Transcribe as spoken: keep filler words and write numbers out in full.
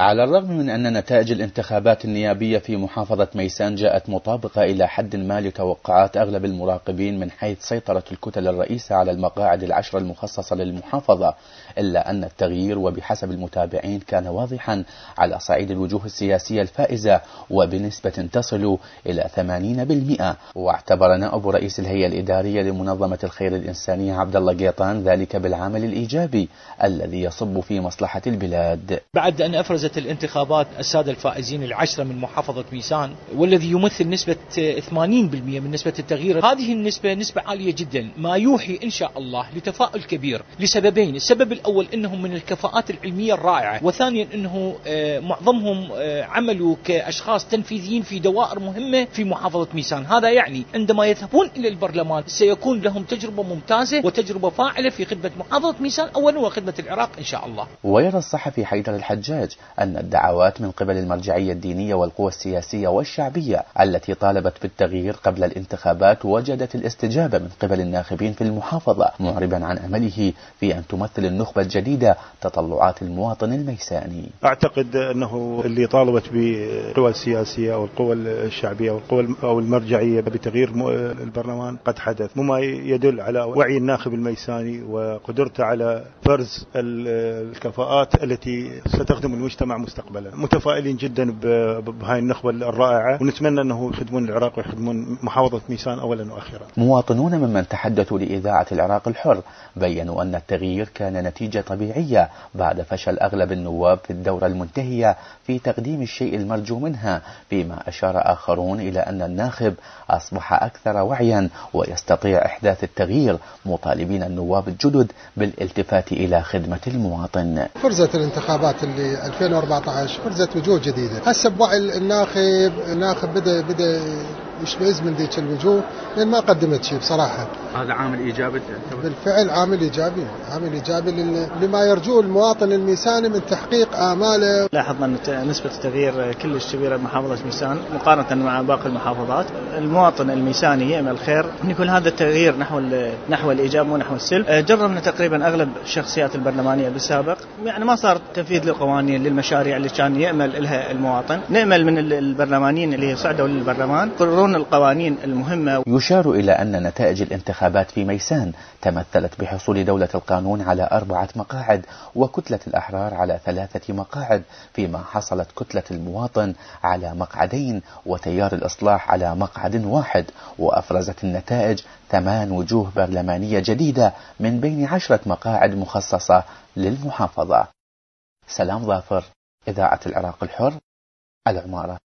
على الرغم من أن نتائج الانتخابات النيابية في محافظة ميسان جاءت مطابقة إلى حد ما لتوقعات أغلب المراقبين من حيث سيطرة الكتل الرئيسة على المقاعد العشرة المخصصة للمحافظة، إلا أن التغيير وبحسب المتابعين كان واضحا على صعيد الوجوه السياسية الفائزة وبنسبة تصل إلى ثمانين بالمئة. واعتبر نائب رئيس الهيئة الإدارية لمنظمة الخير الإنسانية عبد الله قيطان ذلك بالعامل الإيجابي الذي يصب في مصلحة البلاد. بعد أن أفرزت الانتخابات السادة الفائزين العشرة من محافظة ميسان والذي يمثل نسبة ثمانين بالمئة من نسبة التغيير، هذه النسبة نسبة عالية جدا، ما يوحي إن شاء الله لتفاؤل كبير لسببين. السبب الأول أنهم من الكفاءات العلمية الرائعة، وثانيا أنه معظمهم عملوا كأشخاص تنفيذيين في دوائر مهمة في محافظة ميسان. هذا يعني عندما يذهبون إلى البرلمان سيكون لهم تجربة ممتازة وتجربة فاعلة في خدمة محافظة ميسان أولا وخدمة العراق إن شاء الله. ويرى الصحفي حيدر الحجاج أن الدعوات من قبل المرجعية الدينية والقوى السياسية والشعبية التي طالبت بالتغيير قبل الانتخابات وجدت الاستجابة من قبل الناخبين في المحافظة، معربا عن أمله في أن تمثل النخبة الجديدة تطلعات المواطن الميساني. أعتقد أنه اللي طالبت بالقوى السياسية أو القوى الشعبية أو القوى أو المرجعية بتغيير البرلمان قد حدث، مما يدل على وعي الناخب الميساني وقدرته على فرز الكفاءات التي ستخدم المجتمع مستقبلا. متفائلين جدا بهاي النخبة الرائعة، ونتمنى أنه يخدمون العراق ويخدمون محافظة ميسان أولا وأخيرا. مواطنون ممن تحدثوا لإذاعة العراق الحر بيّنوا أن التغيير كان نتيجة طبيعية بعد فشل أغلب النواب في الدورة المنتهية في تقديم الشيء المرجو منها، فيما أشار آخرون إلى أن الناخب أصبح أكثر وعيا ويستطيع إحداث التغيير، مطالبين النواب الجدد بالالتفات إلى خدمة المواطن. فرزت الانتخابات اللي ألفين وأربعة عشر فرزت وجوه جديدة، حسب وعي الناخب الناخب بدأ بدأ يشمئز من ذيك الوجوه لأن ما قدمت شيء بصراحة. هذا عامل إيجابي بالفعل، عامل إيجابي عامل إيجابي لما يرجوه المواطن الميساني من تحقيق آماله. لاحظنا أن نسبة التغيير كلش كبيرة بمحافظة ميسان مقارنة مع باقي المحافظات. المواطن الميساني يأمل خير، يكون هذا التغيير نحو نحو الإيجاب ونحو السلب. جربنا تقريبا أغلب الشخصيات البرلمانية بالسابق، يعني ما صار تنفيذ للقوانين للمشاريع اللي كان يأمل لها المواطن. نأمل من البرلمانيين اللي صعدوا للبرلمان يقررون القوانين المهمة. يشار إلى أن نتائج الانتخابات في ميسان تمثلت بحصول دولة القانون على أربعة مقاعد وكتلة الأحرار على ثلاثة مقاعد، فيما حصلت كتلة المواطن على مقعدين وتيار الإصلاح على مقعد واحد. وأفرزت النتائج ثمان وجوه برلمانية جديدة من بين عشرة مقاعد مخصصة للمحافظة. سلام ظافر، إذاعة العراق الحر، العمارة.